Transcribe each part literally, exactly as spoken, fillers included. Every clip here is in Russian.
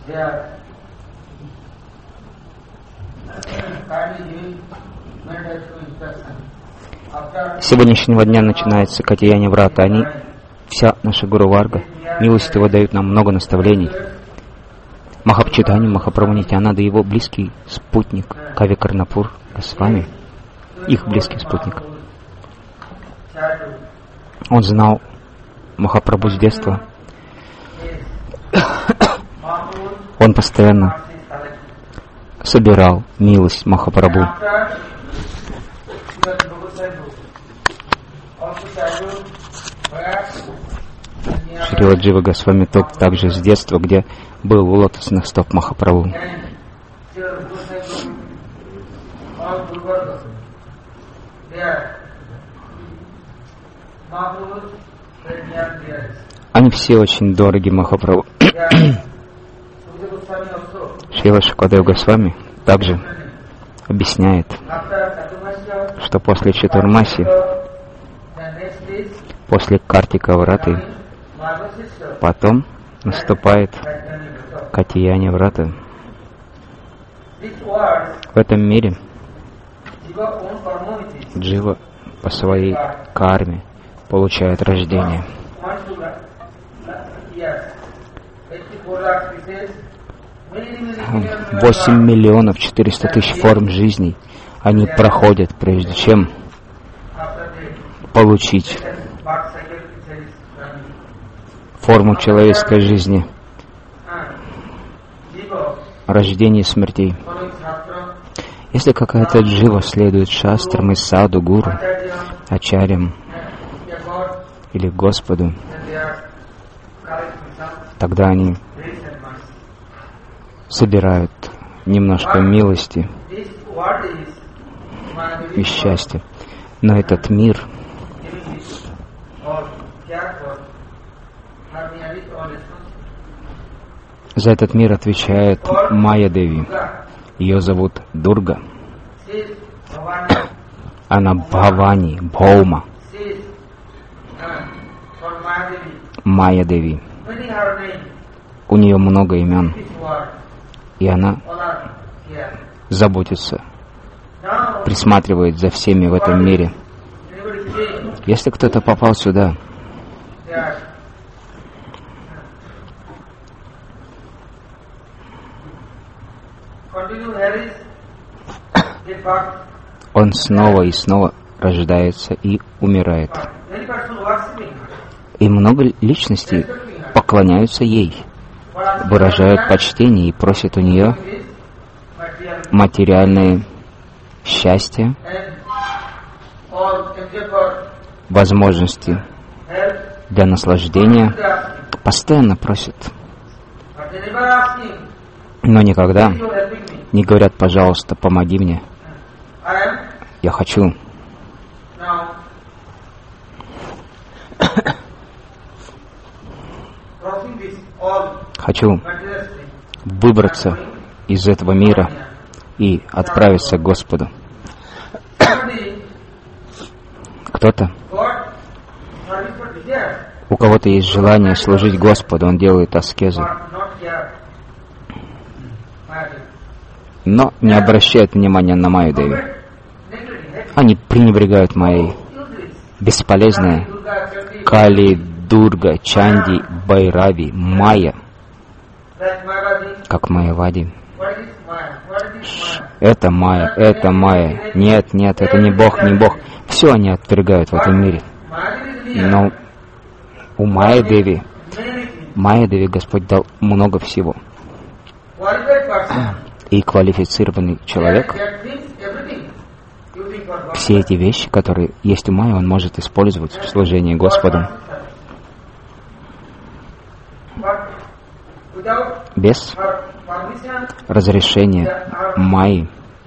С сегодняшнего дня начинается Катьяни Врата. Они, вся наша Гуру Варга, милостиво дают нам много наставлений. Махапчитани, Махапрабху Нитьянанда и его близкий спутник Кави Карнапур Госвами, их близкий спутник. Он знал Махапрабху с детства. Он постоянно собирал милость Махапрабху. Шрила Джива Госвами тот также с детства, где был у лотосных стоп Махапрабху. Они все очень дороги Махапрабху. Шрила Шукадев Госвами также объясняет, что после Чатурмаси, после Картика Враты, потом наступает Катьяни Врата. В этом мире Джива по своей карме получает рождение. Восемь миллионов четыреста тысяч форм жизней они проходят, прежде чем получить форму человеческой жизни, рождения и смертей. Если какая-то джива следует шастрам и саду, гуру, ачарьям или Господу, тогда они собирают немножко милости и счастья. Но этот мир за этот мир отвечает Майя Деви. Ее зовут Дурга. Она Бхавани, Бхаума. Майя Деви. У нее много имен. И она заботится, присматривает за всеми в этом мире. Если кто-то попал сюда, он снова и снова рождается и умирает. И много личностей поклоняются ей, выражают почтение и просят у нее материальное счастье, возможности для наслаждения, постоянно просят. Но никогда не говорят: пожалуйста, помоги мне. Я хочу хочу выбраться из этого мира и отправиться к Господу. Кто-то, у кого-то есть желание служить Господу, он делает аскезу, но не обращает внимания на Майю Деви. Они пренебрегают Майей. Бесполезная Кали, Дурга, Чанди, Байрави, Майя, как Майявади. Это Майя, это Майя. Нет, нет, это не Бог, не Бог. Все они отвергают в этом мире. Но у Майя Деви, Майя Деви Господь дал много всего. И квалифицированный человек, все эти вещи, которые есть у Майи, он может использовать в служении Господу. Без разрешения Майи,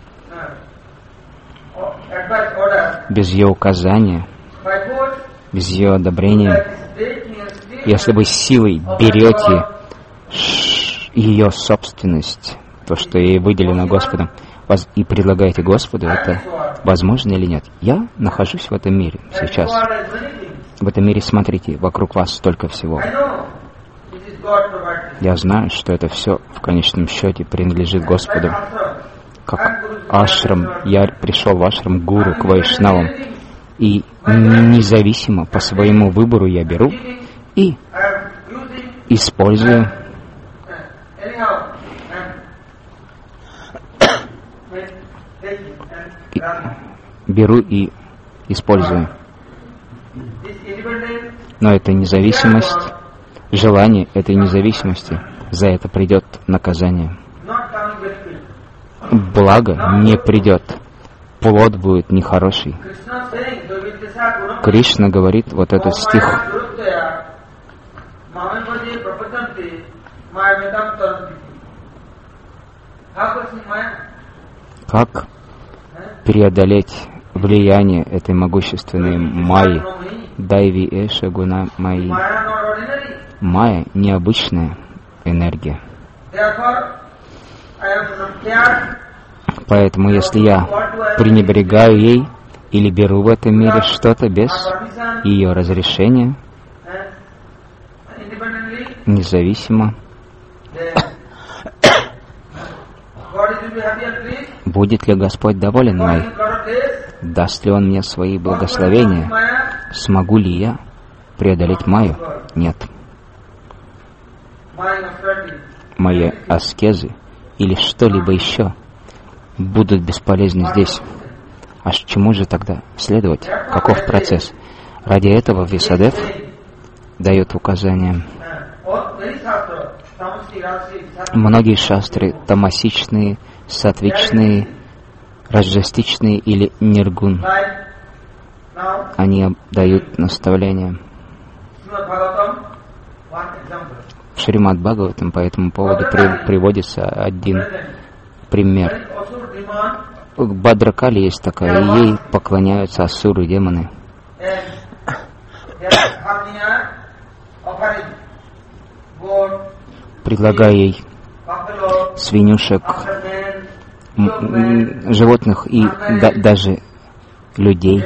без ее указания, без ее одобрения, если вы силой берете ее собственность, то, что ей выделено Господом, и предлагаете Господу, это возможно или нет? Я нахожусь в этом мире сейчас. В этом мире, смотрите, вокруг вас столько всего. Я знаю, что это все в конечном счете принадлежит Господу. Как ашрам, я пришел в ашрам гуру к вайшнавам, и независимо по своему выбору я беру и использую и беру и использую. Но это независимость, желание этой независимости, за это придет наказание. Благо не придет, плод будет нехороший. Кришна говорит вот этот стих. Как преодолеть влияние этой могущественной майи, дайви эша гуна майи? Майя — необычная энергия. Поэтому, если я пренебрегаю ей или беру в этом мире что-то без ее разрешения, независимо, будет ли Господь доволен мной? Даст ли Он мне свои благословения? Смогу ли я преодолеть майю? Нет. Мои аскезы или что-либо еще будут бесполезны здесь. А чему же тогда следовать? Каков процесс? Ради этого Висадев дает указания. Многие шастры тамасичные, сатвичные, раджастичные или ниргун, они дают наставления. В Шримад Бхагаватам по этому поводу при, приводится один пример. В Бадракали есть такая, и ей поклоняются асуры, демоны. Предлагая ей свинюшек, м- животных и да, даже людей,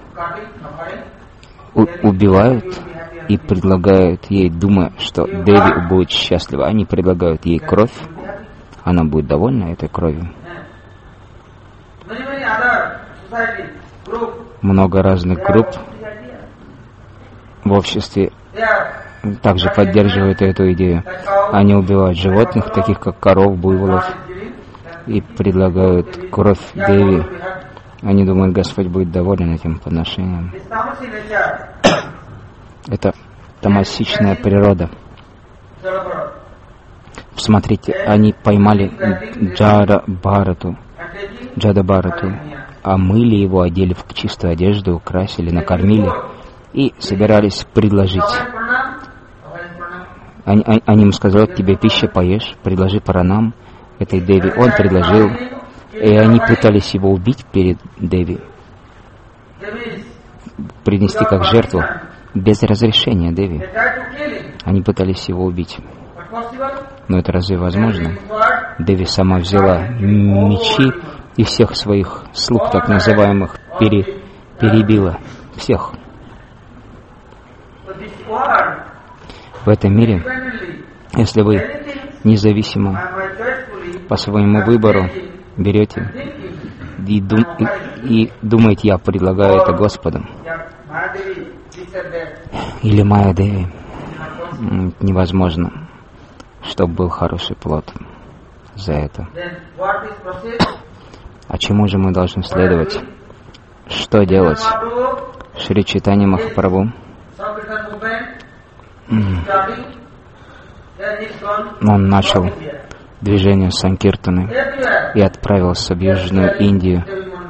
у- убивают и предлагают ей, думая, что Деви будет счастлива. Они предлагают ей кровь, она будет довольна этой кровью. Много разных групп в обществе также поддерживают эту идею. Они убивают животных, таких как коров, буйволов, и предлагают кровь Деви. Они думают, Господь будет доволен этим подношением. Это тамасичная природа. Посмотрите, они поймали Джада Бхарату, Джада Бхарату, омыли его, одели в чистую одежду, украсили, накормили и собирались предложить. Они, они, они ему сказали, вот тебе пища, поешь, предложи паранам этой Деви. Он предложил, и они пытались его убить перед Деви, принести как жертву, без разрешения Деви. Они пытались его убить. Но это разве возможно? Деви сама взяла мечи и всех своих слуг, так называемых, пере, перебила. Всех. В этом мире, если вы независимо по своему выбору берете и, дум, и, и думаете, я предлагаю это Господу, или Майя Деви, невозможно, чтобы был хороший плод за это. А чему же мы должны следовать? Что делать? Шри Чайтанья Махапрабху он начал движение Санкиртаны и отправился в Южную Индию.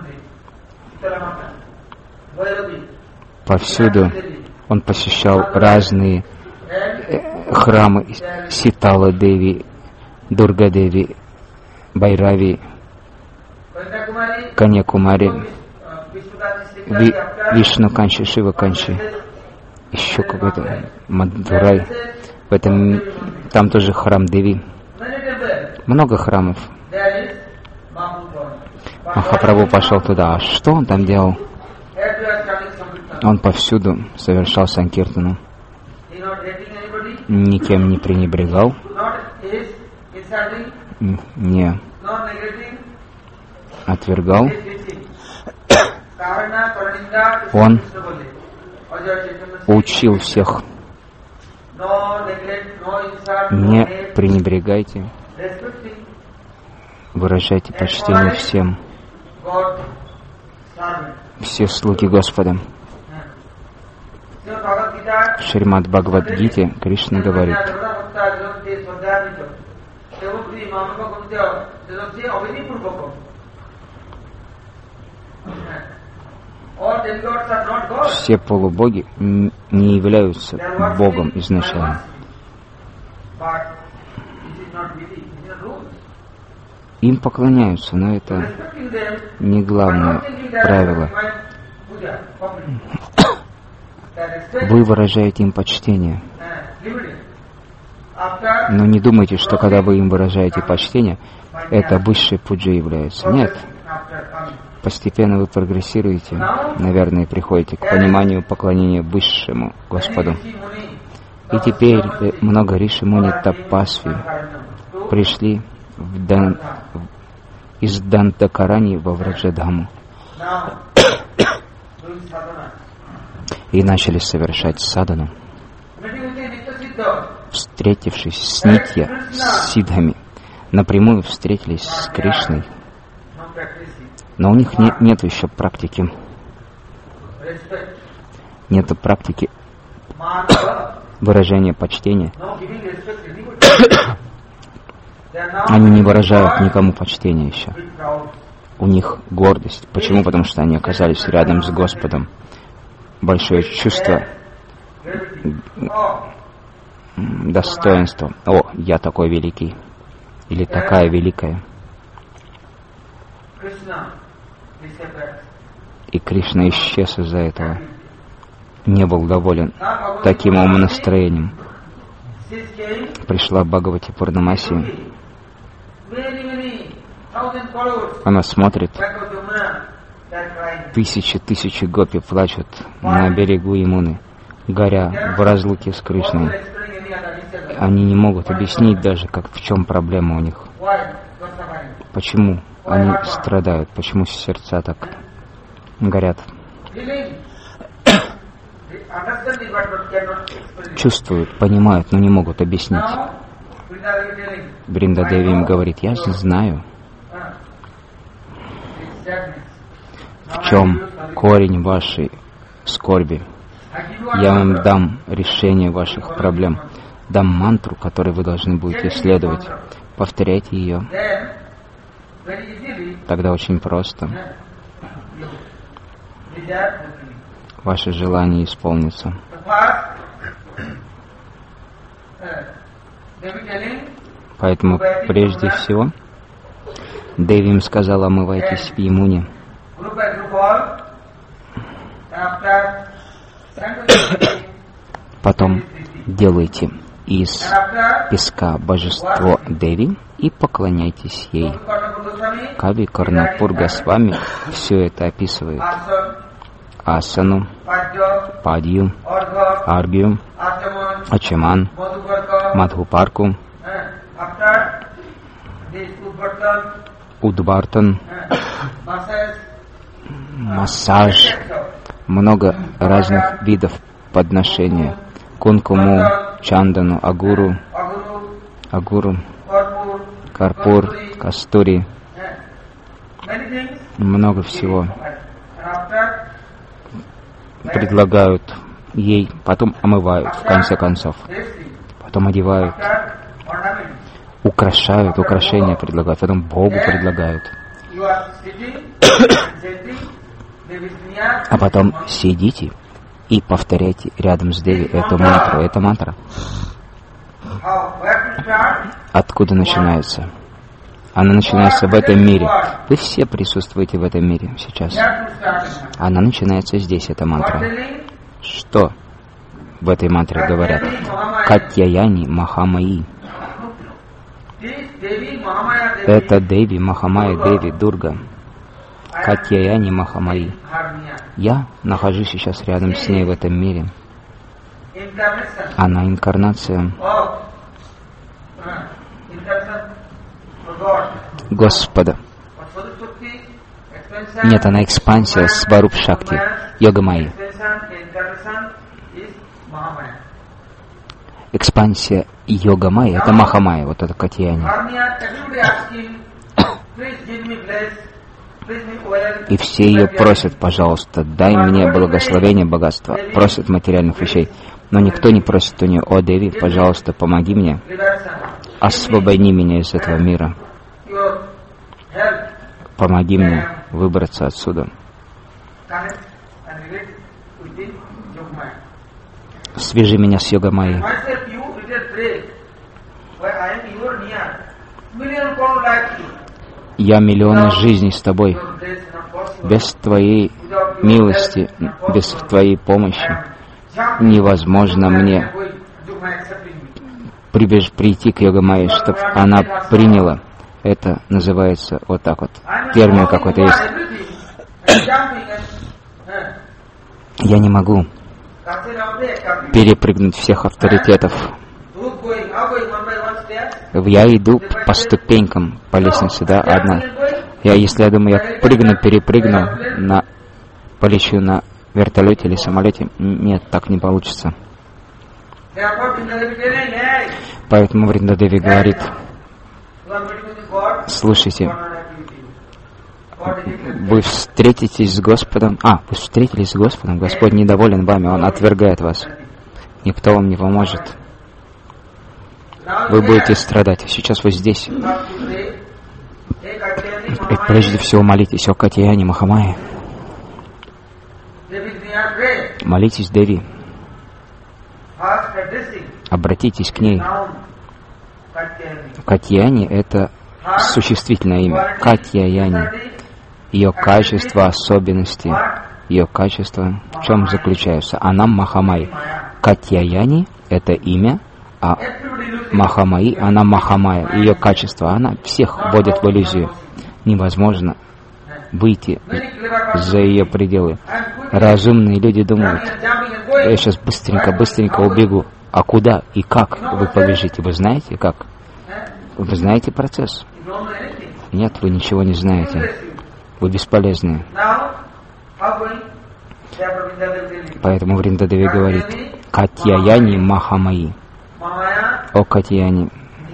Повсюду он посещал разные храмы Ситала Деви, Дурга Деви, Байрави, Каньякумари, Ви, Вишну Канчи, Шива Канчи, еще какой-то Мадурай. В этом, там тоже храм Деви. Много храмов. Махапрабху пошел туда. А что он там делал? Он повсюду совершал санкиртану. никем не пренебрегал, не отвергал. Он учил всех: не пренебрегайте, выражайте почтение всем, все слуги Господа. В Шримад Бхагавад-гите Кришна говорит: все полубоги не являются Богом изначально. Им поклоняются, но это не главное правило. Вы выражаете им почтение. Но не думайте, что когда вы им выражаете почтение, это высшей пуджей является. Нет. Постепенно вы прогрессируете, наверное, приходите к пониманию поклонения высшему Господу. И теперь много риши муни тапасви пришли в дан... из Дантакарани во Враджадхаму и начали совершать садану. Встретившись с Нитья, с сидхами, напрямую встретились с Кришной, но у них не, нет еще практики, нет практики выражения почтения. Они не выражают никому почтения еще. У них гордость. Почему? Потому что они оказались рядом с Господом. Большое чувство достоинства. О, я такой великий. Или такая великая. И Кришна исчез из-за этого. Не был доволен таким умонастроением. Пришла Бхагавати Пурнамаси. Она смотрит. Тысячи тысячи гопи плачут на берегу Ямуны, горя в разлуке с Кришной. Они не могут объяснить даже, как, в чем проблема у них. Почему они страдают, почему сердца так горят. Чувствуют, понимают, но не могут объяснить. Бринда-деви им говорит: я знаю, в чем корень вашей скорби. Я вам дам решение ваших проблем. Дам мантру, которую вы должны будете следовать. Повторяйте ее. Тогда очень просто. Ваше желание исполнится. Поэтому прежде всего Деви им сказала: омывайтесь в Ямуне. Потом делайте из песка божество Деви и поклоняйтесь ей. Кави Карнапур Госвами все это описывает. Асану, Падью, Аргию, Ачаман, Мадхупарку, Удбартан, массаж, много разных видов подношения. Кункуму, Чандану, Агуру, Агуру, Карпур, Кастури. Много всего предлагают ей, потом омывают, в конце концов. Потом одевают, украшают, украшения предлагают, потом Богу предлагают. А потом сидите и повторяйте рядом с Деви эту мантру. Это мантра. Откуда начинается? Она начинается в этом мире. Вы все присутствуете в этом мире сейчас. Она начинается здесь, эта мантра. Что в этой мантре говорят? Катьяяни Махамаи. Это Деви, Махамая Деви, Дурга. Катьяяни Махамаи. Я нахожусь сейчас рядом с ней в этом мире. Она инкарнация Господа. Нет, она экспансия Сваруб Шакти, Йога Майи. Экспансия Йога Майи — это Маха Майя, вот это Катьяни. И все ее просят: пожалуйста, дай мне благословение, богатство. Просят материальных вещей. Но никто не просит у нее: о, Деви, пожалуйста, помоги мне, освободи меня из этого мира. Помоги мне выбраться отсюда. Свяжи меня с Йога Майей. Я миллионы жизней с тобой. Без твоей милости, без твоей помощи невозможно мне прибеж, прийти к Йога Майе, чтобы она приняла. Это называется вот так вот. Термин какой-то есть. Я не могу перепрыгнуть всех авторитетов. Я иду по ступенькам, по лестнице, да, одна. Я, если я думаю, я прыгну, перепрыгну, на, полечу на вертолете или самолете, нет, так не получится. Поэтому Вриндадеви говорит: слушайте, вы встретитесь с Господом, а, вы встретились с Господом, Господь недоволен вами, Он отвергает вас. Никто вам не поможет. Вы будете страдать. Сейчас вы здесь. И прежде всего молитесь о Катьяни Махамайе. Молитесь Деви. Обратитесь к ней. Катьяни — это существительное имя. Катьяяни. Ее качество, особенности, ее качество в чем заключаются? Она Махамай. Катьяяни — это имя, а Махамаи, она Махамая. Ее качество, она всех вводит в иллюзию. Невозможно выйти за ее пределы. Разумные люди думают: я сейчас быстренько-быстренько убегу. А куда и как вы побежите? Вы знаете как? Вы знаете процесс? Нет, вы ничего не знаете. Вы бесполезны. Поэтому Вриндадеви говорит: Катьяяни Махамаи. О Катьяни,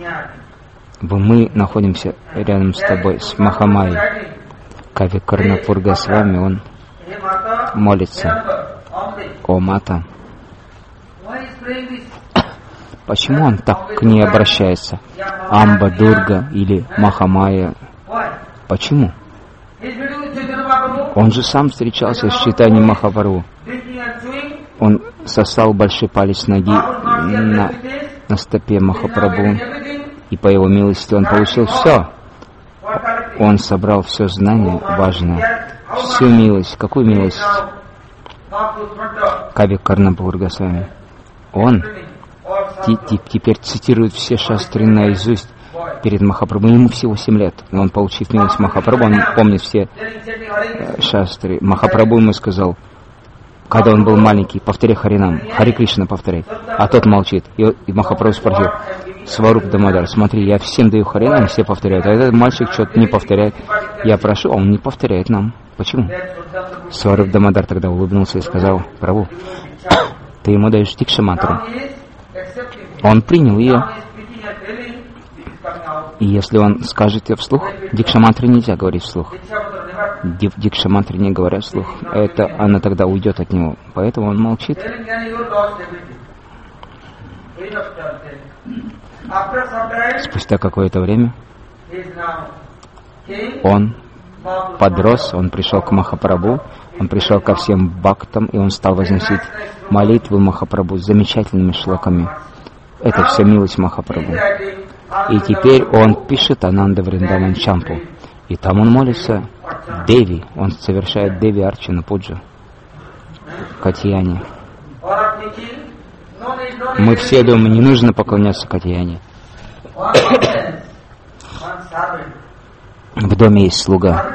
мы находимся рядом с тобой, с Махамайей. Кави Карнапур Госвами, он молится: о Мата. Почему он так к ней обращается? Амба, Дурга или Махамайя? Почему? Он же сам встречался с Чайтаньей Махапрабху. Он сосал большой палец ноги на, на стопе Махапрабху, и по его милости он получил все. Он собрал все знание важное, всю милость. Какую милость? Кави Карнапур Госвами. Он теперь цитирует все шастры наизусть перед Махапрабху. Ему всего семь лет, но он, получив милость Махапрабху, он помнит все э, шастры. Махапрабху ему сказал, когда он был маленький: повторяй Харинам, Хари Кришна повторяй. А тот молчит. И, и Махапрабху спросил: Сваруб Дамодар, смотри, я всем даю Харинам, все повторяют, а этот мальчик что-то не повторяет. Я прошу, а он не повторяет нам. Почему? Сваруб Дамодар тогда улыбнулся и сказал: Прабху, ты ему даешь дикша-мантру. Он принял ее. И если он скажет ее вслух, дикша-мантры нельзя говорить вслух. Дикша-мантры не говорят вслух. Это она тогда уйдет от него. Поэтому он молчит. Спустя какое-то время он подрос, он пришел к Махапрабху, он пришел ко всем бхактам, и он стал возносить молитвы Махапрабху с замечательными шлоками. Это все милость Махапрабху. И теперь он пишет Ананда Вриндаван Чампу. И там он молится Деви. Он совершает Деви Арчану Пуджу. Катьяни. Мы все думаем, не нужно поклоняться Катьяни. В доме есть слуга.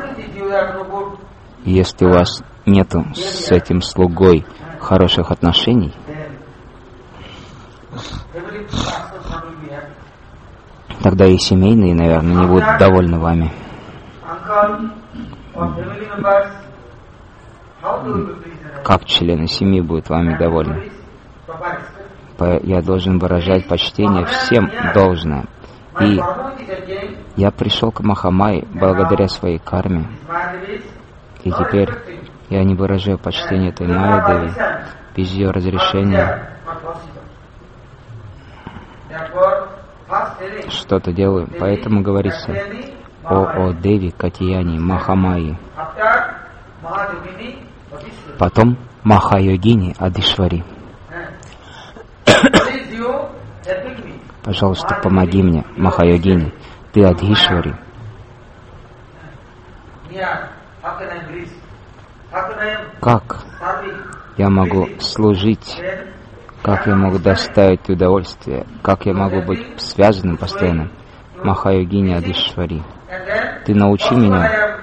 Если у вас нету с этим слугой хороших отношений, тогда и семейные, наверное, не будут довольны вами. Как члены семьи будут вами довольны? Я должен выражать почтение всем должное. И я пришел к Махамайе благодаря своей карме. И теперь я не выражаю почтение этой Майя Деви без ее разрешения. Что-то делаю. Поэтому говорится о, о Деви Катияни Махамайи. Потом Махайогини Адишвари. Пожалуйста, помоги мне, Махайогини, ты Адишвари. Как я могу служить? Как я могу доставить удовольствие? Как я могу быть связанным постоянно? Махайогини Адишвари. Ты научи меня.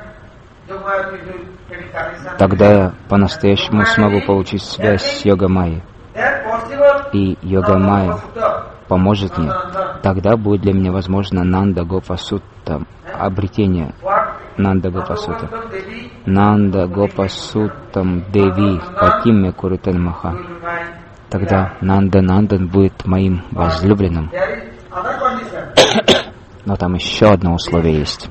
Тогда я по-настоящему смогу получить связь с Йога-майей. И Йога-майя поможет мне. Тогда будет для меня возможно Нанда Гопа Сутта, обретение Нанда Гопа Сутта. Нанда Гопа Суттам Деви Патимме Куритен Маха. Тогда Нанда Нандан будет моим возлюбленным. Но там еще одно условие есть.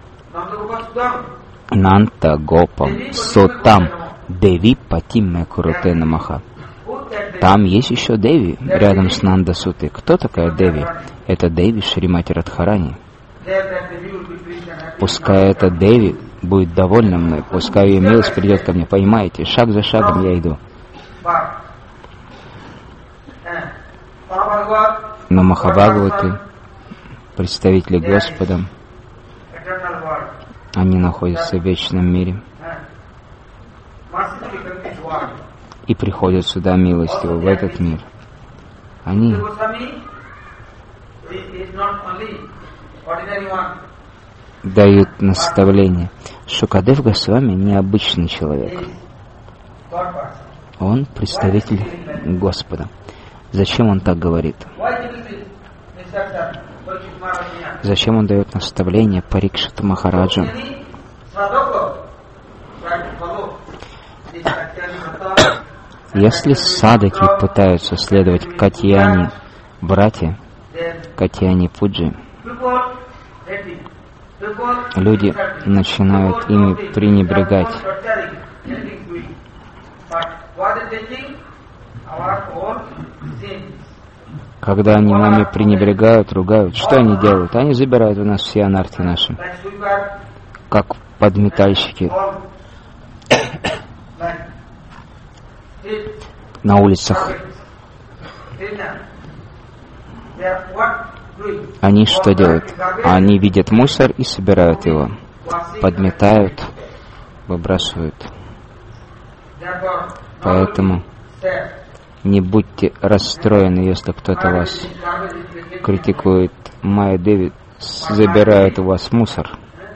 Нанда Гопа Суттам Деви Патимме Куритен Маха. Там есть еще Деви, рядом с Нанда Сутой. Кто такая Деви? Это Деви Шримати Радхарани. Пускай эта Деви будет довольна мной, пускай ее милость придет ко мне, понимаете? Шаг за шагом я иду. Но Махабхагаваты, представители Господа, они находятся в вечном мире и приходят сюда милостиво, в этот мир. Они дают наставление. Шукадев Госвами необычный человек. Он представитель Господа. Зачем он так говорит? Зачем он дает наставление Парикшиту Махараджу? Если садаки пытаются следовать Катьяни братья, Катьяни Пуджи, люди начинают ими пренебрегать. Когда они нами пренебрегают, ругают, что они делают? Они забирают у нас все анархи наши, как подметальщики на улицах. Они что делают? Они видят мусор и собирают его, подметают, выбрасывают. Поэтому не будьте расстроены, если кто-то вас критикует. Майя Деви забирает у вас мусор.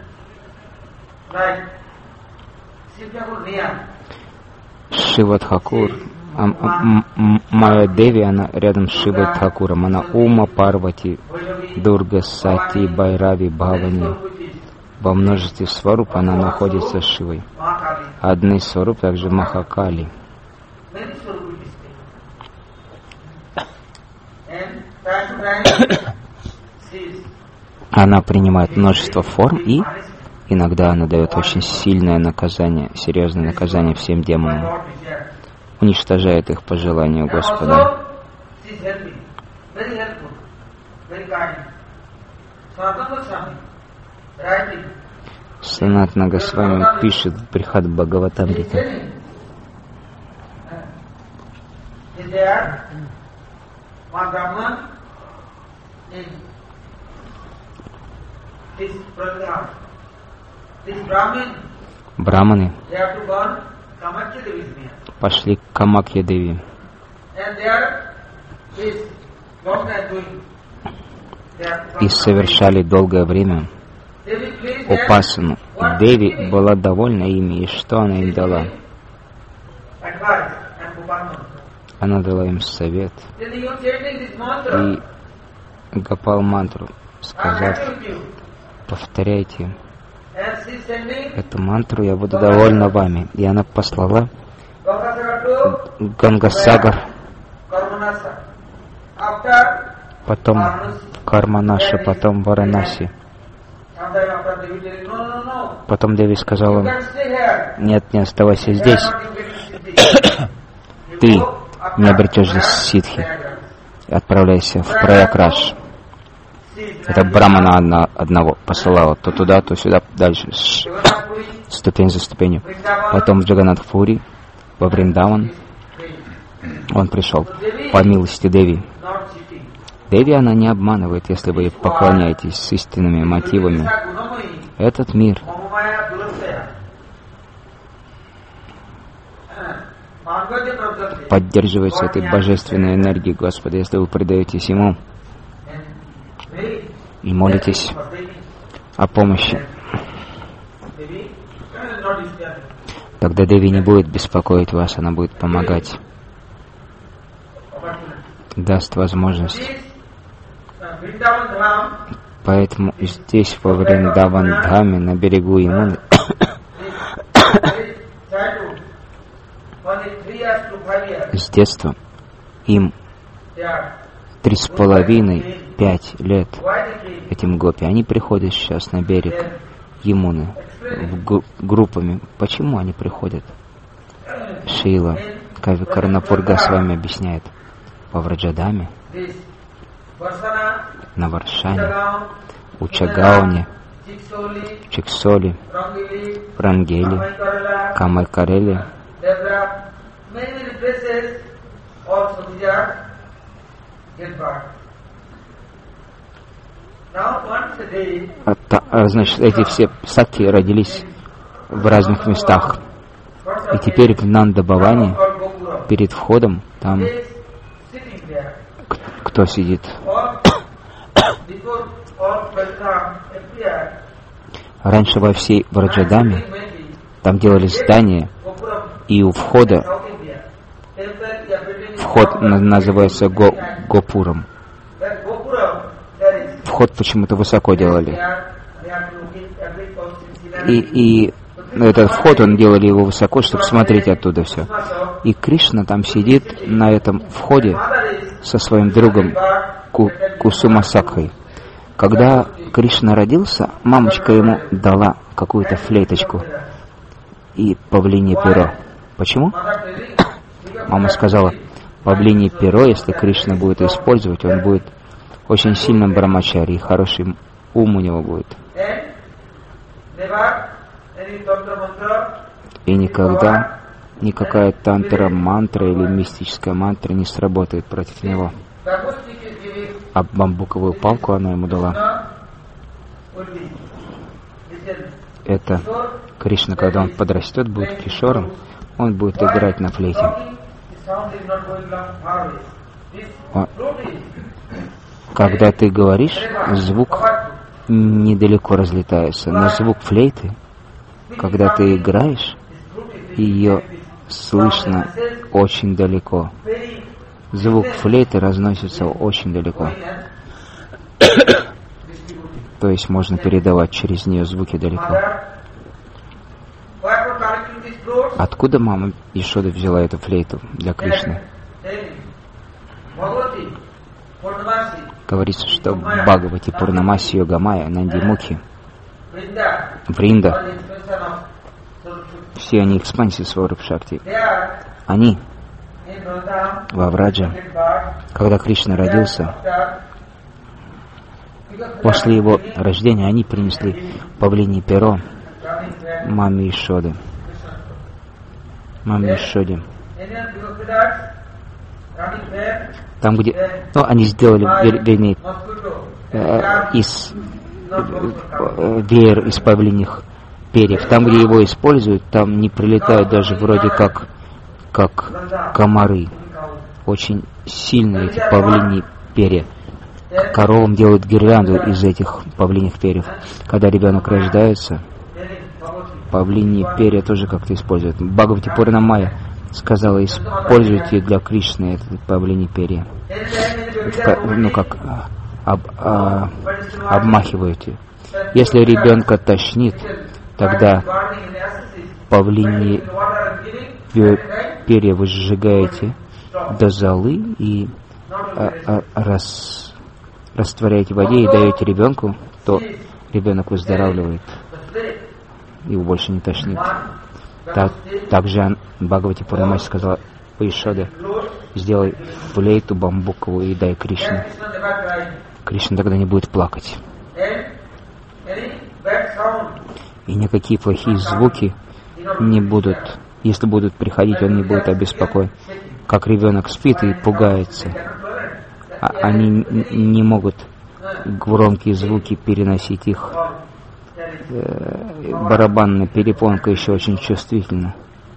Шива Тхакур, а, а, Майя Деви, она рядом с Шивой Тхакуром. Она Ума, Парвати, Дурга, Сати, Байрави, Бхавани. Во множестве сваруп она находится с Шивой. Одни сваруп также Махакали. Она принимает множество форм, и иногда она дает очень сильное наказание, серьезное наказание всем демонам, уничтожает их по желанию Господа. Санатана Госвами пишет в Брихад Бхагаватамрита. Браманы пошли к Камакья Деви. И совершали долгое время упасану. Деви была довольна ими, и что она им дала? Она дала им совет и Гопал мантру. сказав: повторяйте эту мантру, я буду довольна вами. И она послала Гангасагар, потом Карманаша, потом Варанаси. Потом Деви сказала: нет, не оставайся здесь. Ты не обретешь здесь ситхи. Отправляйся в Праяградж. Это Брамана одна, одного посылала то туда, то сюда, дальше, ступень за ступенью. Потом в Джаганнатх-Пури, во Вриндаван, он пришел по милости Деви. Деви она не обманывает, если вы ей поклоняетесь с истинными мотивами. Этот мир поддерживается этой божественной энергией Господа, если вы предаетесь Ему и молитесь о помощи. Тогда Деви не будет беспокоить вас, она будет помогать, даст возможность. Поэтому здесь, во Вриндаван-дхаме, на берегу Ямуны, с детства им три с половиной, пять лет этим гопи. Они приходят сейчас на берег Ямуны в гу- группами. Почему они приходят? Шрила Кави Карнапур Госвами объясняет. Во Враджадаме, на Варшане, Учагауне, Чиксоли, Рангели, Камайкареле, а, значит, эти все сакти родились в разных местах. И теперь в Нанда-Баване, перед входом, там кто сидит? Раньше во всей Враджадаме там делали здания, и у входа, вход называется го, Гопуром. Вход почему-то высоко делали. И, и этот вход, он делали его высоко, чтобы смотреть оттуда все. И Кришна там сидит на этом входе со своим другом Ку, Кусумасакхой. Когда Кришна родился, мамочка ему дала какую-то флейточку и павлинье перо. Почему? Мама сказала: павлинье перо, если Кришна будет использовать, он будет очень сильным брамачари, и хороший ум у него будет. И никогда никакая тантра мантра или мистическая мантра не сработает против него. А бамбуковую палку она ему дала. Это Кришна, когда он подрастет, будет кишором, он будет играть на флейте. Он, когда ты говоришь, звук недалеко разлетается, но звук флейты, когда ты играешь, ее слышно очень далеко. Звук флейты разносится очень далеко. То есть можно передавать через нее звуки далеко. Откуда мама Ешода взяла эту флейту для Кришны? Говорится, что в Бхагавати Пурнамаси Йогамая, Нандимухи, Вринда, все они экспансии Сварупшакти, они во Враджа, когда Кришна родился, после его рождения они принесли павлинье перо маме Ешоды. Маме Ешоде. Там, где... Ну, они сделали, вер, вернее, э, из э, веер из павлиньих перьев. Там, где его используют, там не прилетают даже вроде как, как комары. Очень сильные эти павлиньи перья. Коровам делают гирлянду из этих павлиньих перьев. Когда ребенок рождается, павлиньи перья тоже как-то используют. Бхагавати Пурнамая сказала: используйте для Кришны это павлиньи перья. Ну как, об, а, обмахиваете. Если ребенка тошнит, тогда павлиньи перья вы сжигаете до золы и а, а, рас, растворяете в воде и даете ребенку, то ребенок выздоравливает, его больше не тошнит. Так, также Бхагавати Пурнамаси сказала Ишоде: сделай флейту бамбуковую и дай Кришне. Кришна тогда не будет плакать. И никакие плохие звуки не будут, если будут приходить, он не будет обеспокоен. Как ребенок спит и пугается. А они не могут громкие звуки переносить, их э, барабанная перепонка еще очень чувствительна.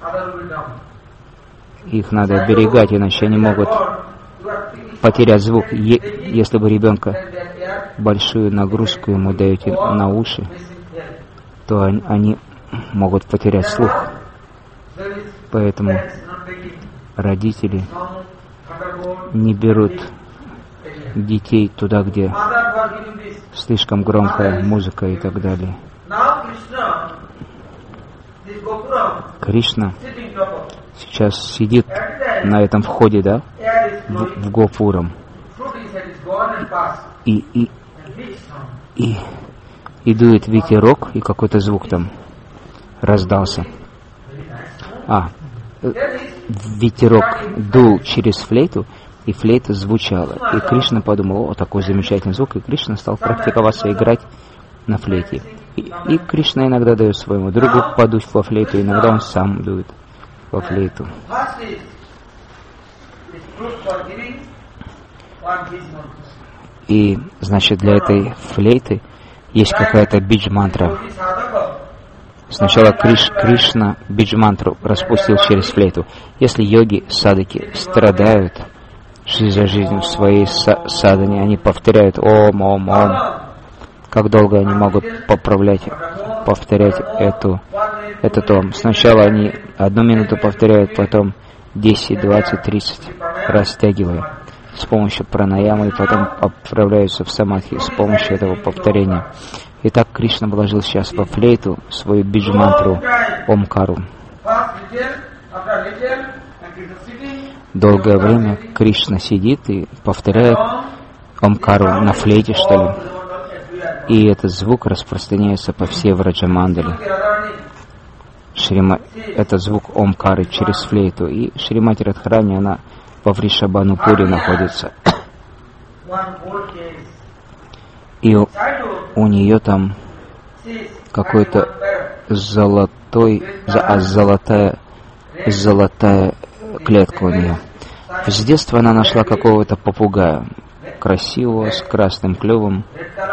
Их надо оберегать, иначе они могут потерять звук. Е- если вы ребенка большую нагрузку ему даете на уши, то они, они могут потерять слух. Поэтому родители не берут детей туда, где слишком громкая музыка и так далее. Кришна сейчас сидит на этом входе, да, в, в Гопурам. И, и, и, и дует ветерок, и какой-то звук там раздался. А, ветерок дул через флейту, и флейта звучала. И Кришна подумал: о, такой замечательный звук, и Кришна стал практиковаться играть на флейте. И, и Кришна иногда дает своему другу подуть во флейту, иногда он сам дует во флейту. И, значит, для этой флейты есть какая-то бидж-мантра. Сначала Криш, Кришна бидж-мантру распустил через флейту. Если йоги, садхаки страдают за жизнь в своей садхане, они повторяют ом, ом, ом. Как долго они могут поправлять, повторять эту, этот ом? Сначала они одну минуту повторяют, потом десять, двадцать, тридцать, растягивая с помощью пранаямы, и потом отправляются в самадхи с помощью этого повторения. Итак, Кришна вложил сейчас во флейту свою биджмантру Омкару. Долгое время Кришна сидит и повторяет Омкару на флейте, что ли. И этот звук распространяется по всей Враджамандали. Шрима... Это звук Омкары через флейту. И Шримати Радхарани, она во Вришабанупуре находится. И у, у нее там какой-то золотой, а золотая, золотая клетка у нее. С детства она нашла какого-то попугая, красивого, с красным клювом,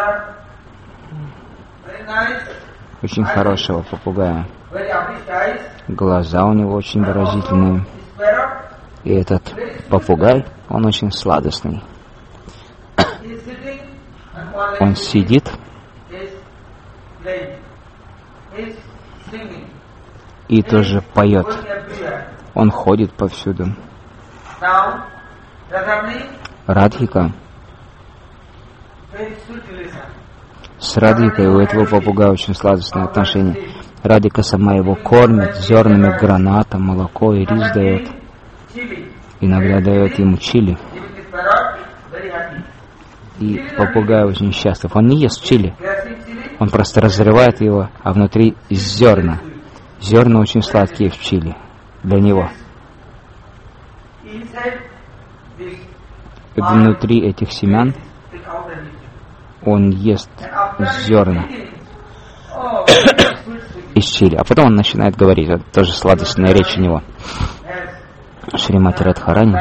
очень хорошего попугая. Глаза у него очень выразительные. И этот попугай, он очень сладостный. Он сидит и тоже поет. Он ходит повсюду. Радхика. С Радхикой у этого попугая очень сладостные отношения. Радхика сама его кормит зернами граната, молоко и рис дает. Иногда дает ему чили. И попугай очень счастлив. Он не ест чили. Он просто разрывает его, а внутри зерна. Зерна очень сладкие в чили для него. И внутри этих семян он ест зерна из чили. А потом он начинает говорить. Это тоже сладостная речь у него. Шримати Радхарани,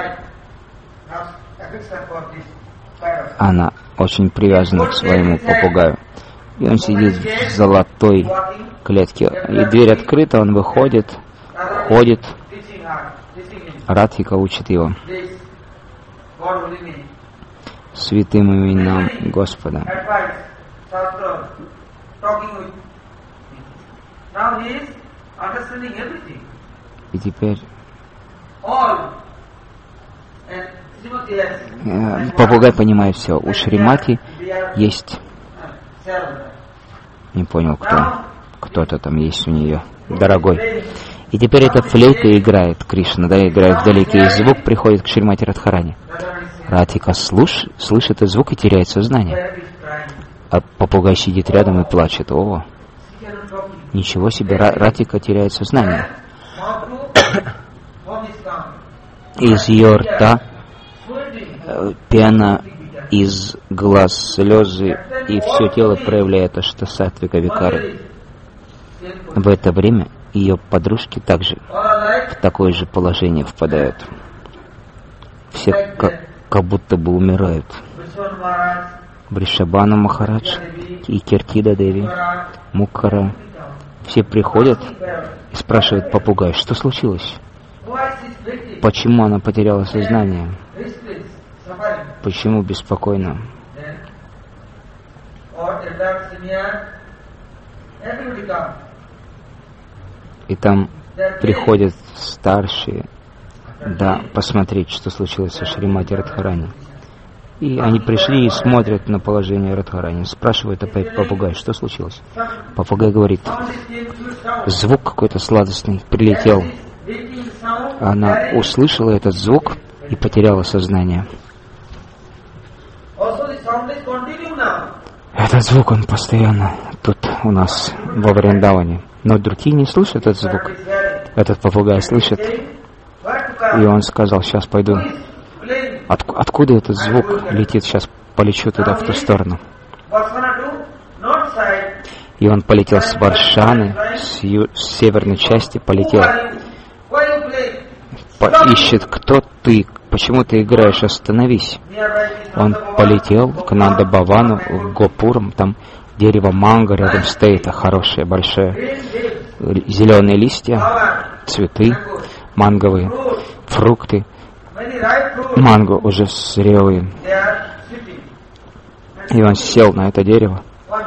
она очень привязана к своему попугаю. И он сидит в золотой клетке. И дверь открыта, он выходит, ходит. Радхика учит его святым именам Господа. И теперь попугай понимает все. У Шримати есть, не понял кто, кто-то там есть у нее, дорогой. И теперь эта флейта играет, Кришна, да, играет вдалеке, и звук приходит к Шримати Радхарани. Радхика слуш, слышит этот звук и теряет сознание. А попугай сидит рядом и плачет. О, ничего себе, Радхика теряет сознание. Из ее рта пена, из глаз слезы, и все тело проявляет аштасатвика викары. В это время ее подружки также в такое же положение впадают. Все как, как будто бы умирают. Вришабхану Махарадж и Киртида Деви, Мукхара, все приходят и спрашивают попугай, что случилось? Почему она потеряла сознание? Почему беспокойно? И там приходят старшие, да, посмотреть, что случилось со Шримати Радхарани. И они пришли и смотрят на положение Радхарани. Спрашивают опять попугай, что случилось? Попугай говорит, звук какой-то сладостный прилетел. Она услышала этот звук и потеряла сознание. Этот звук, он постоянно тут у нас во Вриндаване. Но другие не слышат этот звук. Этот попугай слышит. И он сказал, сейчас пойду. От, откуда этот звук летит? Сейчас полечу туда, в ту сторону. И он полетел с Варшаны, с, ю, с северной части полетел. По, ищет, кто ты, почему ты играешь, остановись. Он полетел к Нанда-Бавану, к Гопурам, там дерево манго рядом стоит, а хорошее, большое. Зеленые листья, цветы манговые, фрукты. Манго уже зрелые. И он сел на это дерево.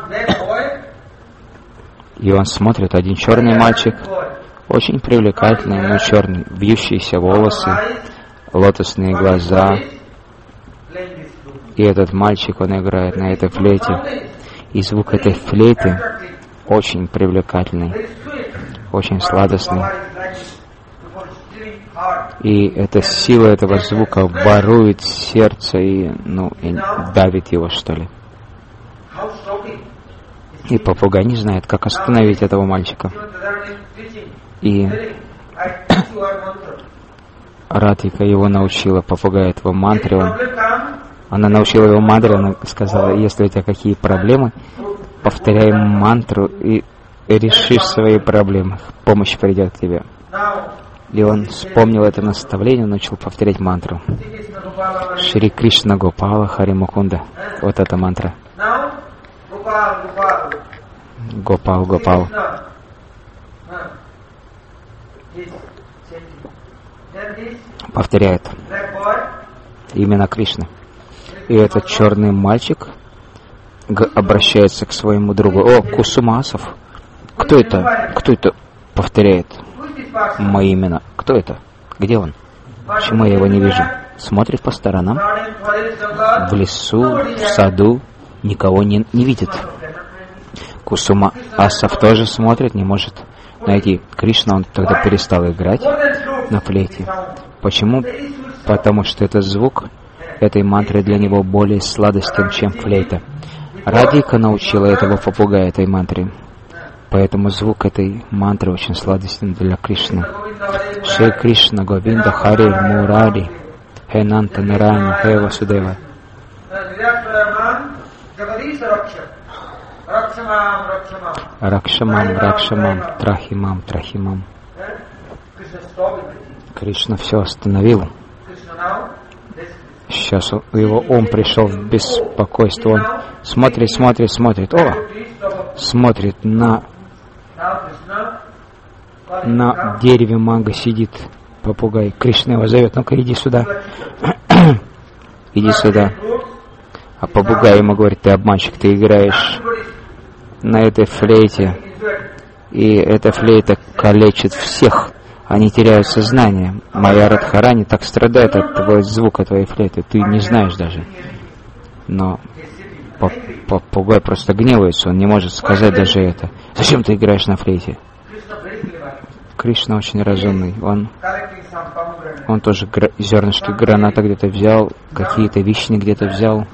И он смотрит, один черный мальчик, очень привлекательный, но черный, вьющиеся волосы, лотосные глаза. И этот мальчик, он играет на этой флейте. И звук этой флейты очень привлекательный, очень сладостный. И эта сила этого звука ворует сердце и, ну, и давит его, что ли. И попугай не знает, как остановить этого мальчика. И Радхика его научила, попугай этого мантре. Он, она научила его мантре, она сказала, если у тебя какие проблемы, повторяй мантру и решишь свои проблемы. Помощь придет к тебе. И он вспомнил это наставление, начал повторять мантру. Шри Кришна Гопала Хари Мукунда. Вот эта мантра. Гопал, Гопал. Повторяет. Именно Кришна. И этот черный мальчик обращается к своему другу. О, Кусумасов. Кто это? Кто это повторяет мои имена? Кто это? Где он? Почему я его не вижу? Смотрит по сторонам. В лесу, в саду. Никого не, не видит. Кусума Асов тоже смотрит, не может найти. Кришна, он тогда перестал играть на флейте. Почему? Потому что этот звук этой мантры для него более сладостен, чем флейта. Радхика научила этого попугая этой мантре. Поэтому звук этой мантры очень сладостен для Кришны. Шри Кришна Говинда Хари Мурари Хенанта Нарайна Хе Васудева. Ракшамам, Ракшамам, Трахимам, Трахимам. Кришна все остановил. Сейчас его ум пришел в беспокойство. Он смотрит, смотрит, смотрит. О! Смотрит на на дереве манго сидит попугай. Кришна его зовет. Ну-ка, иди сюда. Иди сюда. А попугай ему говорит, ты обманщик, ты играешь на этой флейте. И эта флейта калечит всех. Они теряют сознание. Моя Радхарани так страдает от того звука твоей флейты. Ты не знаешь даже. Но Попугай просто гневается, он не может сказать даже это. Зачем ты играешь на флейте? Кришна очень разумный. Он, он тоже гра- зернышки граната где-то взял, какие-то вишни где-то взял,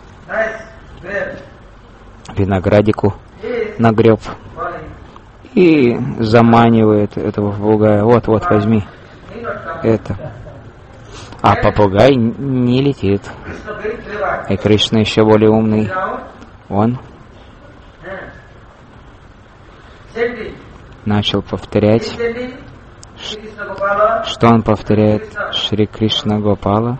виноградику нагреб и заманивает этого попугая. Вот, вот, возьми это. А попугай не летит. И Кришна еще более умный. Он начал повторять. Что он повторяет? Шри Кришна Гопала.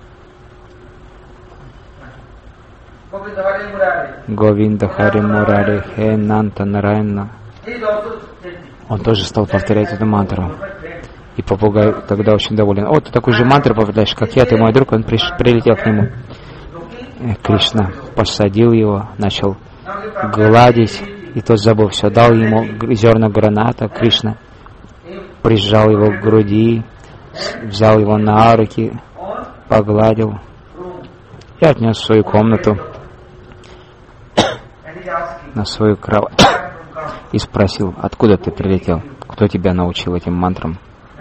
Говинда Хари Мурари Хе Нанта Нарайна. Он тоже стал повторять эту мантру. И попугай тогда очень доволен. О, ты такой же мантру повторяешь, как я, ты мой друг. Он приш, прилетел к нему. Кришна посадил его, начал гладить, и тот забыл все. Дал ему зерна граната. Кришна прижал его к груди, взял его на руки, погладил и отнес в свою комнату, на свою кровать, и спросил: откуда ты прилетел? Кто тебя научил этим мантрам?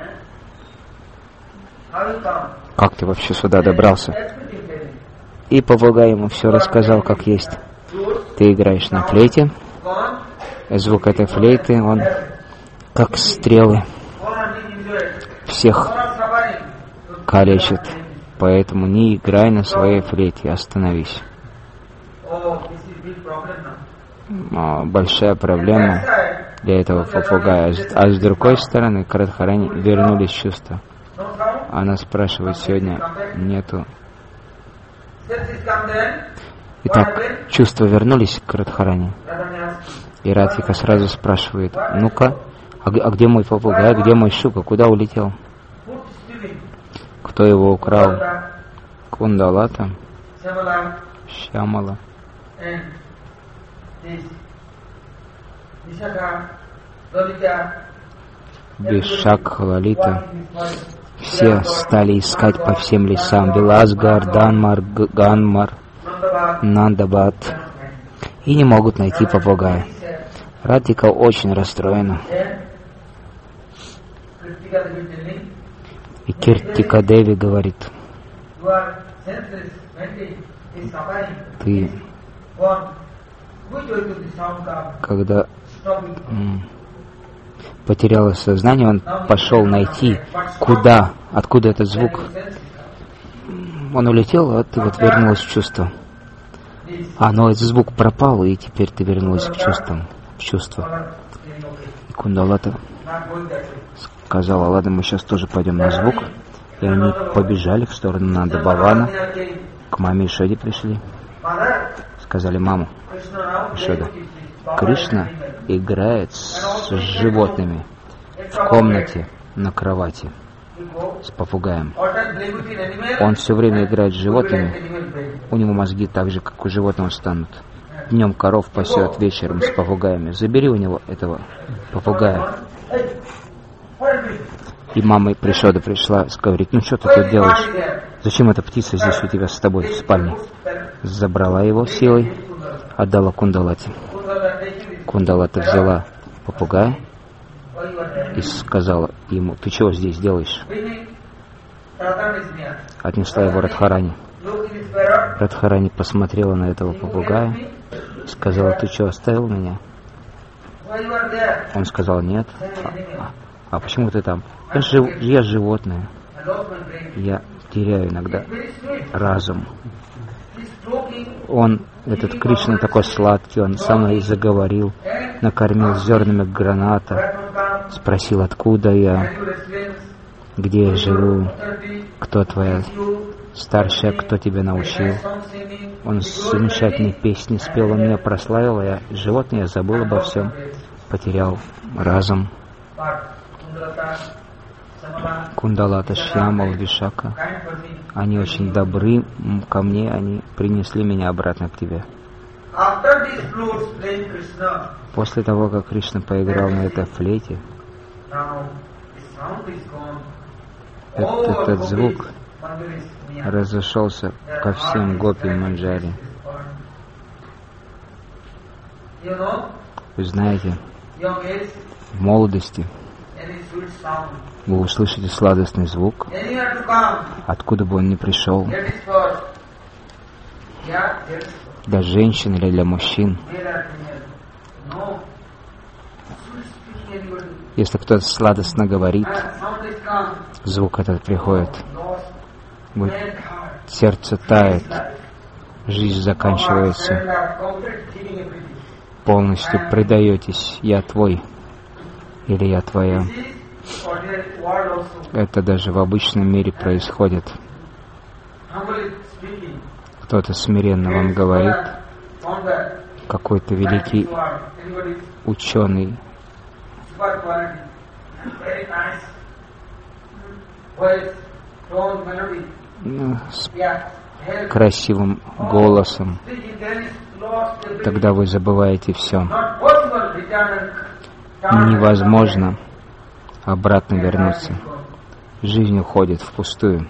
Как ты вообще сюда добрался? И попугай ему все рассказал, как есть. Ты играешь на флейте. Звук этой флейты, он как стрелы. Всех калечит. Поэтому не играй на своей флейте, остановись. Большая проблема для этого попугая. А с другой стороны, к Радхарани вернулись чувства. Она спрашивает сегодня, нету. Итак, чувства вернулись к Радхарани. И Радхика сразу спрашивает: ну-ка, а, а где мой попугай, где мой щука, куда улетел? Кто его украл? Кундалата, Шьямала, Вишакха, Лалита. Все стали искать по всем лесам. Виласгар, Данмар, Ганмар, Нандабад. И не могут найти попугая. Радхика очень расстроена. И Киртика Деви говорит: ты, когда м, потеряла сознание, он пошел найти, куда, откуда этот звук. Он улетел, а ты вот вернулась в чувство. А, но этот звук пропал, и теперь ты вернулась к чувствам, в чувство. И Кундалата сказала: ладно, мы сейчас тоже пойдем на звук. И они побежали в сторону Нанда-Бавана. К маме Ишоде пришли. Сказали: маму, Ишода, Кришна играет с животными в комнате на кровати с попугаем. Он все время играет с животными. У него мозги так же, как у животного, станут. Днем коров пасет, вечером с попугаями. Забери у него этого попугая. И мама Ишода пришла, говорит: ну что ты тут делаешь? Зачем эта птица здесь у тебя с тобой в спальне? Забрала его силой, отдала Кундалате. Кундалата взяла попугая и сказала ему: ты чего здесь делаешь? Отнесла его Радхарани. Радхарани посмотрела на этого попугая и сказала: ты что, оставил меня? Он сказал: нет. А, а почему ты там? Я, жив, я животное. Я теряю иногда разум. Он, этот Кришна, такой сладкий, он со мной заговорил, накормил зернами граната, спросил, откуда я, где я живу, кто твоя старшая, кто тебя научил. Он замечательные песни спел, он меня прославил, а я животное, я забыл обо всем, потерял разум. Кундалата, Шьямал, Вишака, они очень добры ко мне, они принесли меня обратно к тебе. После того, как Кришна поиграл на этой флейте, этот, этот звук разошелся ко всем гопи Манджари. Вы знаете, в молодости вы услышите сладостный звук, откуда бы он ни пришел, для женщин или для мужчин. Если кто-то сладостно говорит, звук этот приходит, сердце тает, жизнь заканчивается, полностью предаетесь, я твой или я твоя. Это даже в обычном мире происходит. Кто-то смиренно вам говорит, какой-то великий ученый, с красивым голосом, тогда вы забываете все. Невозможно обратно вернуться. Жизнь уходит впустую.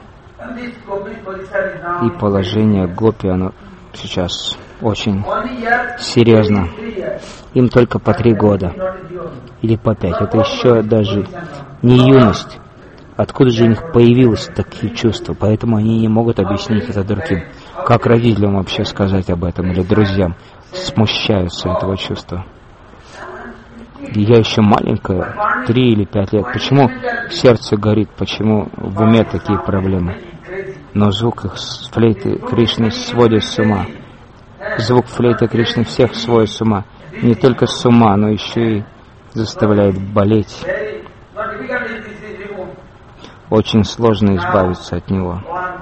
И положение гопи, оно сейчас очень серьезно. Им только по три года или по пять. Это еще даже не юность. Откуда же у них появились такие чувства? Поэтому они не могут объяснить это другим. Как родителям вообще сказать об этом или друзьям? Смущаются этого чувства. Я еще маленькая, три или пять лет. Почему сердце горит? Почему в уме такие проблемы? Но звук их флейты Кришны сводит с ума. Звук флейты Кришны всех сводит с ума. Не только с ума, но еще и заставляет болеть. Очень сложно избавиться от него.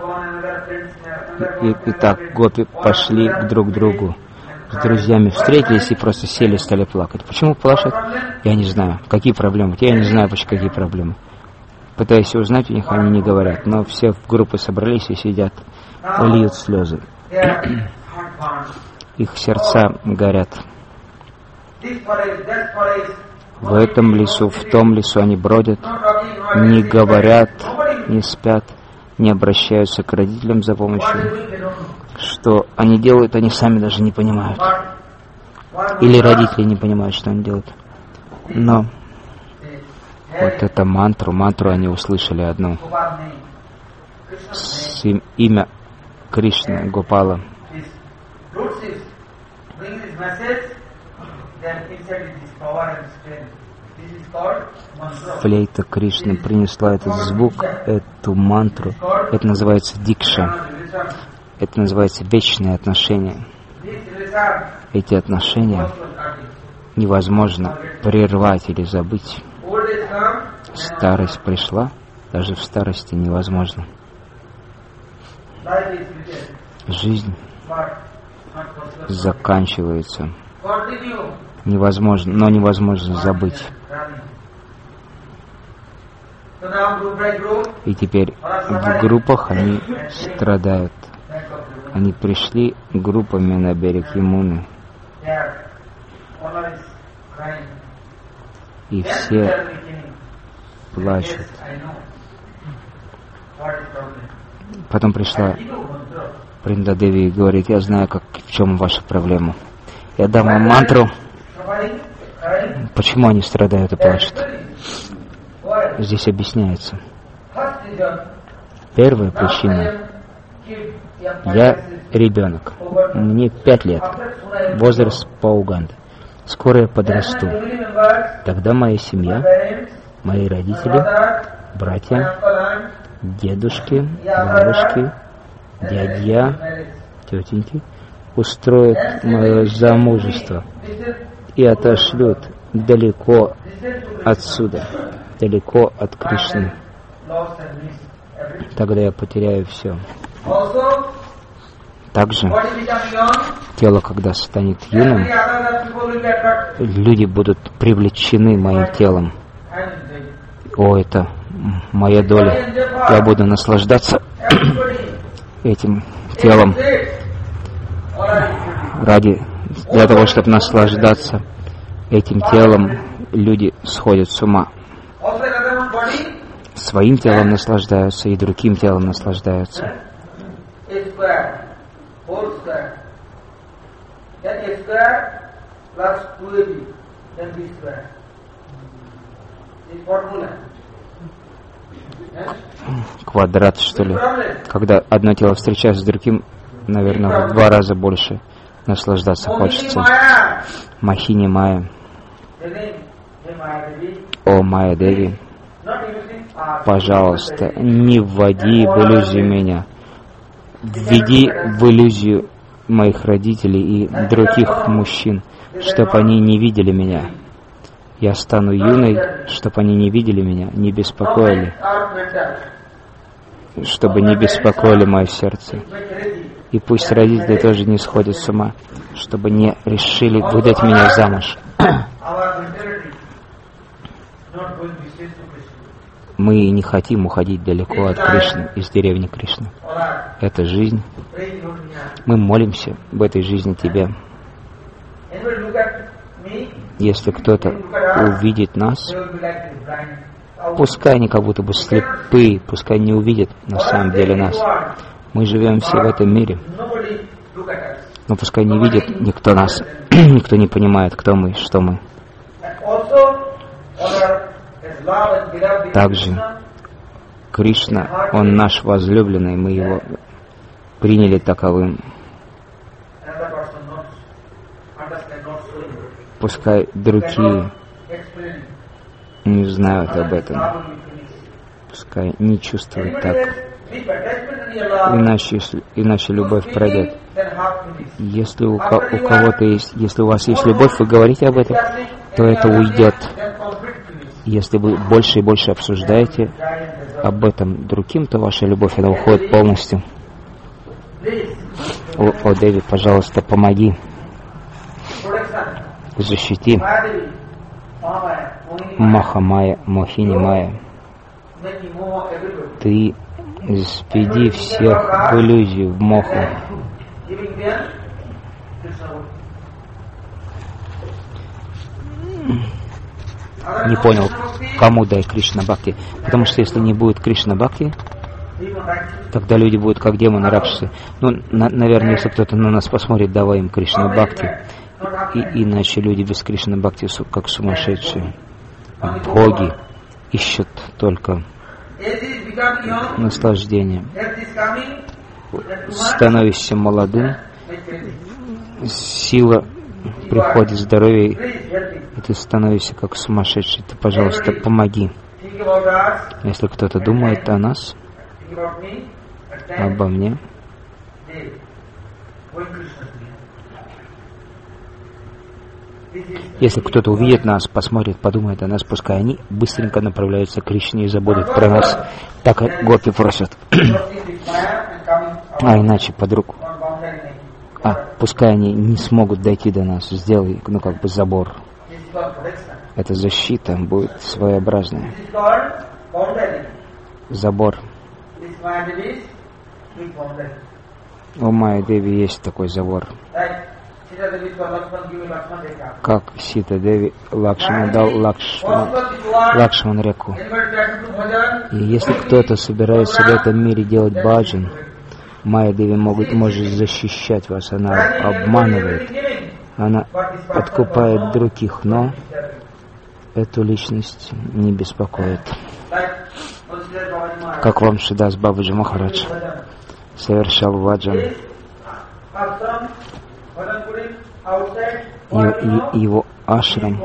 И, и так гопи пошли друг к другу. С друзьями встретились и просто сели и стали плакать. Почему плачут? Я не знаю. Какие проблемы? Я не знаю, почему какие проблемы. Пытаясь узнать у них, они не говорят. Но все в группы собрались и сидят, льют слезы. Их сердца горят. В этом лесу, в том лесу они бродят, не говорят, не спят, не обращаются к родителям за помощью. Что они делают, они сами даже не понимают. Или родители не понимают, что они делают. Но вот это мантру, мантру они услышали одну. С им, имя Кришны, Гопала. Флейта Кришны принесла этот звук, эту мантру. Это называется дикша. Это называется вечные отношения. Эти отношения невозможно прервать или забыть. Старость пришла, даже в старости невозможно. Жизнь заканчивается. Невозможно, но невозможно забыть. И теперь в группах они страдают. Они пришли группами на берег Ямуны. И все плачут. Потом пришла Вриндадеви и говорит, я знаю, как, в чем ваша проблема. Я дам вам мантру. Почему они страдают и плачут? Здесь объясняется. Первая причина. Я ребенок. Мне пять лет. Возраст по Уганде. Скоро я подрасту. Тогда моя семья, мои родители, братья, дедушки, бабушки, дядья, тетеньки устроят мое замужество и отошлют далеко отсюда, далеко от Кришны. Тогда я потеряю все. Также тело, когда станет юным, люди будут привлечены моим телом. О, это моя доля. Я буду наслаждаться этим телом. Ради, для того, чтобы наслаждаться этим телом, люди сходят с ума. Своим телом наслаждаются и другим телом наслаждаются. Квадрат, что ли? Когда одно тело встречается с другим, наверное, в два раза больше наслаждаться хочется. Махини Майя. О, Майя Деви, пожалуйста, не вводи в иллюзию меня. Введи в иллюзию моих родителей и других мужчин, чтобы они не видели меня. Я стану юной, чтобы они не видели меня, не беспокоили, чтобы не беспокоили мое сердце. И пусть родители тоже не сходят с ума, чтобы не решили выдать меня замуж. Мы не хотим уходить далеко от Кришны, из деревни Кришны. Это жизнь. Мы молимся в этой жизни Тебе. Если кто-то увидит нас, пускай они как будто бы слепые, пускай не увидят на самом деле нас. Мы живем все в этом мире. Но пускай не видит никто нас, никто не понимает, кто мы, что мы. Также Кришна, Он наш возлюбленный, мы Его приняли таковым. Пускай другие не знают об этом, пускай не чувствуют так, иначе, иначе любовь пройдет. Если у, у кого-то есть, если у вас есть любовь, вы говорите об этом, то это уйдет. Если вы больше и больше обсуждаете об этом другим, то ваша любовь, она уходит полностью. О, о Деви, пожалуйста, помоги. Защити. Махамая, Мохини Майя. Ты спеди всех в иллюзию, в моху. Не понял, кому дай Кришна Бхакти. Потому что если не будет Кришна Бхакти, тогда люди будут как демоны Ракшасы. Ну, на, наверное, если кто-то на нас посмотрит, давай им Кришна Бхакти. И, иначе люди без Кришна Бхакти как сумасшедшие. Боги ищут только наслаждение. Становишься молодым, сила приходит, здоровье, и ты становишься как сумасшедший. Ты, пожалуйста, помоги. Если кто-то думает о нас, обо мне, если кто-то увидит нас, посмотрит, подумает о нас, пускай они быстренько направляются к Кришне и забудут про нас. Так гопи просят. А иначе под руку. А, пускай они не смогут дойти до нас. Сделай, ну, как бы забор. Эта защита будет своеобразная. Забор. У Майя Деви есть такой забор. Как Сита Деви Лакшман дал Лакшман, Лакшман реку. И если кто-то собирается в этом мире делать баджан, Майя Деви могут, может защищать вас. Она обманывает, она подкупает других, но эту личность не беспокоит. Как вам Шидас Бабаджи Махарадж совершал баджан, и, и, его ашрам,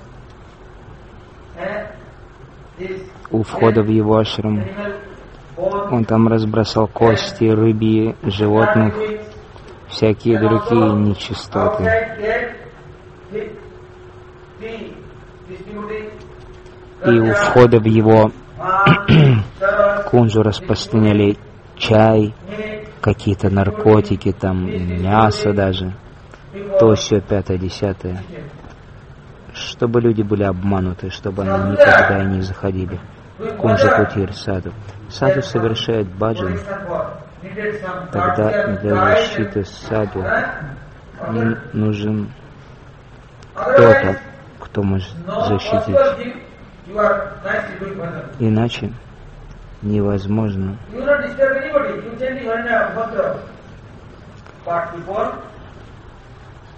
у входа в его ашрам, он там разбросал кости, рыбьи, животных, всякие другие нечистоты. И у входа в его кунжу распространяли чай, какие-то наркотики, там мясо даже, то все пятое, десятое, чтобы люди были обмануты, чтобы они никогда не заходили в кунжу кутир саду. Саду совершает баджан, тогда для защиты саду нужен кто-то, кто может защитить. Иначе невозможно.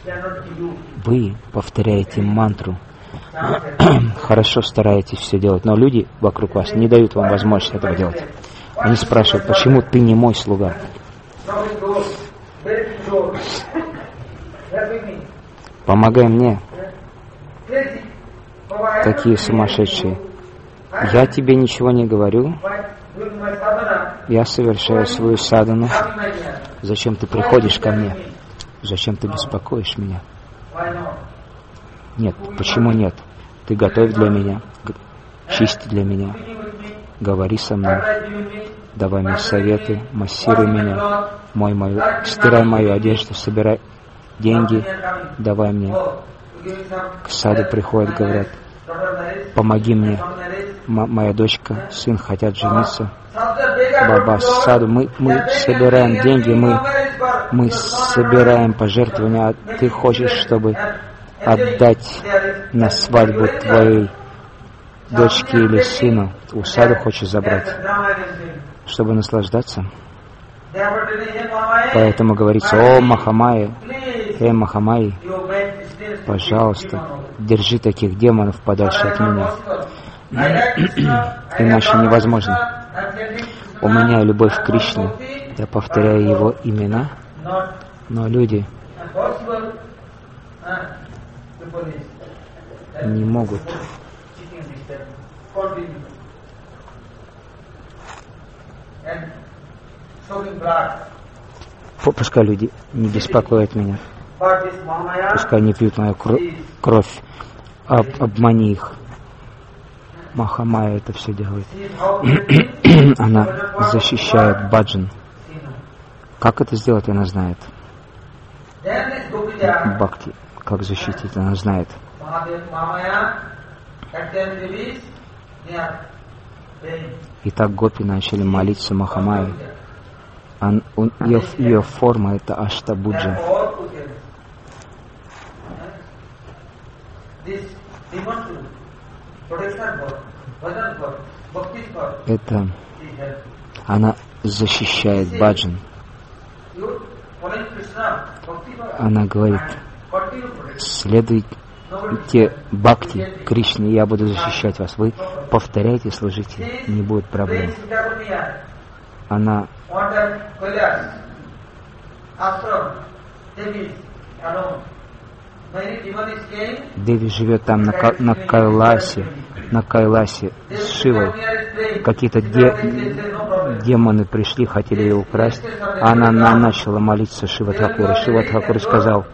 Вы повторяете мантру, хорошо стараетесь все делать, но люди вокруг вас не дают вам возможности этого делать. Они спрашивают, почему ты не мой слуга? Помогай мне. Такие сумасшедшие. Я тебе ничего не говорю. Я совершаю свою садхану. Зачем ты приходишь ко мне? Зачем ты беспокоишь меня? Нет, почему нет? Ты готовь для меня, чисти для меня, говори со мной, давай мне советы, массируй меня, мой мою, стирай мою одежду, собирай деньги, давай мне. К саду приходят, говорят, помоги мне, М- моя дочка, сын хотят жениться. Баба, саду, мы, мы собираем деньги, мы, мы собираем пожертвования, а ты хочешь, чтобы отдать на свадьбу твоей дочке или сыну, у саду хочешь забрать, чтобы наслаждаться. Поэтому говорится, о Махамайя, эй Махамайя, пожалуйста, держи таких демонов подальше от меня. Иначе невозможно. У меня любовь к Кришне, я повторяю его имена, но люди не могут пускай люди не беспокоят меня, пускай не пьют мою кровь, об, обмани их. Махамайя это все делает. Она защищает баджан. Как это сделать, она знает. Бхакти, как защитить, она знает. Итак, гопи начали молиться Махамайе. Ее, ее форма это Аштабуджа. Это она защищает баджан. Она говорит, следуйте бхакти Кришне, я буду защищать вас. Вы повторяйте, служите, не будет проблем. Она Деви живет там на, на Кайласе, на Кайласе с Шивой. Какие-то де, демоны пришли, хотели ее украсть. А она, она начала молиться Шива Тхакуру. Шива Тхакур сказал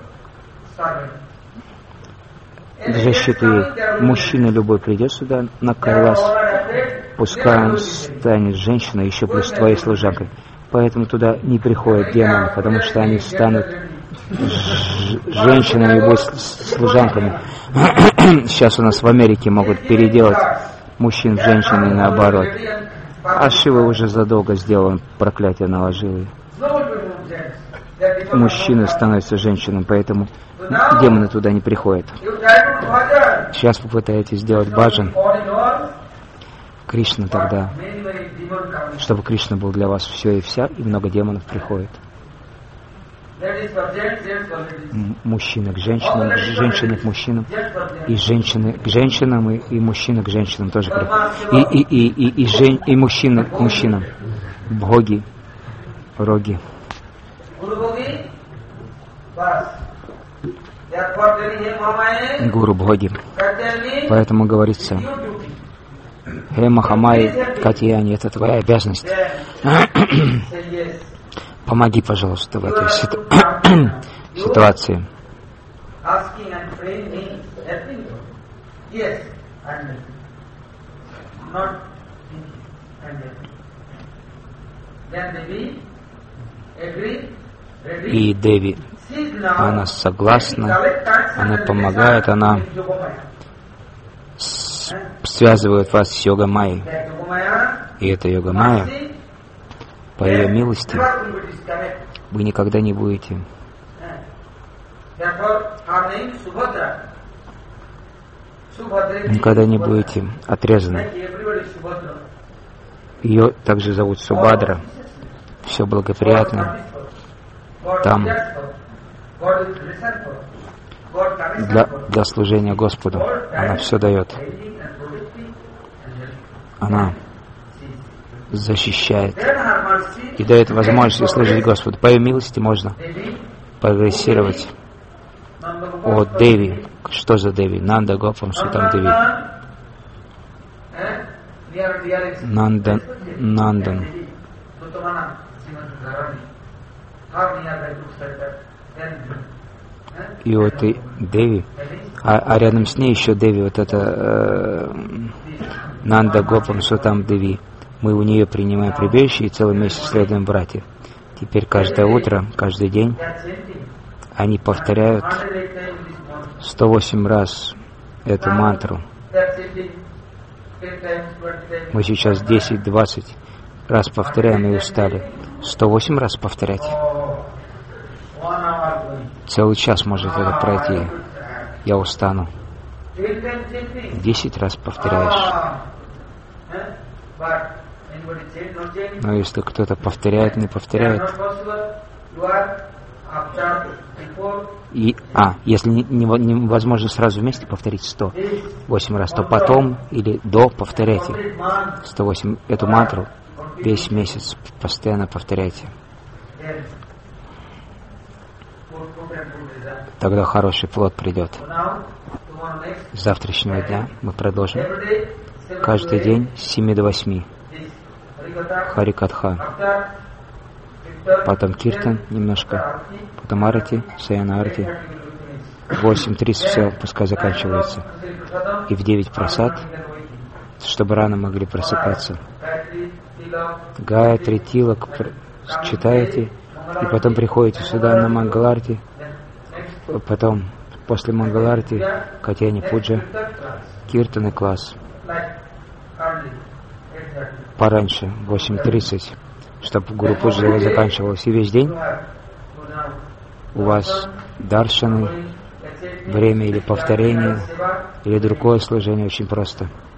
в защиту ей, мужчина любой придет сюда на Кайлас, пускай он станет женщиной, еще плюс твоей служанкой. Поэтому туда не приходят демоны, потому что они станут женщинами и будут служанками. Сейчас у нас в Америке могут переделать мужчин в женщин и наоборот. А Шива уже задолго сделал, он проклятие наложил. Мужчины становятся женщинами, поэтому демоны туда не приходят. Сейчас вы пытаетесь сделать баджан. Кришна тогда, чтобы Кришна был для вас все и вся, и много демонов приходит. Мужчины к женщинам, женщины к мужчинам, и женщины к женщинам, и, и мужчины к женщинам тоже приходят. И, и, и, и, и, жен, и мужчины к мужчинам. Бхоги, роги. Гуру Бхоги. Поэтому говорится, Хе Махамайя Катьяни, это твоя обязанность. Помоги, пожалуйста, в этой ситу... ситуации. И Деви, она согласна, она помогает, она с... связывает вас с Йога-майей. И эта Йога-майя, по ее милости, вы никогда не будете никогда не будете отрезаны. Ее также зовут Субхадра. Все благоприятно. Там для, для служения Господу. Она все дает. Она защищает и дает возможность служить Господу. По ее милости можно прогрессировать. О, Деви. Что за Деви? Нанда Гопам Сутам Деви. Нандан. Нандан. И вот и Деви, а, а рядом с ней еще Деви, вот это э, Нанда Гопам Сутам Деви. Мы у нее принимаем прибежище и целый месяц следуем братья. Теперь каждое утро, каждый день они повторяют сто восемь раз эту мантру. Мы сейчас десять-двадцать раз повторяем и устали. сто восемь раз повторять. Целый час может это пройти. Я устану. Десять раз повторяешь. Но если кто-то повторяет, не повторяет, и, а, если невозможно сразу вместе повторить сто восемь раз, то потом или до повторяйте сто восемь эту мантру весь месяц, постоянно повторяйте. Тогда хороший плод придет. С завтрашнего дня мы продолжим. Каждый день с семи до восьми. Харикатха. Потом Киртан немножко. Потом Арати, Саяна Арати. В восемь тридцать все пускай заканчивается. И в девять прасад, чтобы рано могли просыпаться. Гайатри, Тилак читаете. И потом приходите сюда на Мангаларти. Потом, после Мангаларти, Катьяни Пуджа, Киртан и класс. Пораньше, в восемь тридцать, чтобы Гуру Пуджа заканчивалась. И весь день у вас даршаны, время или повторение, или другое служение, очень просто.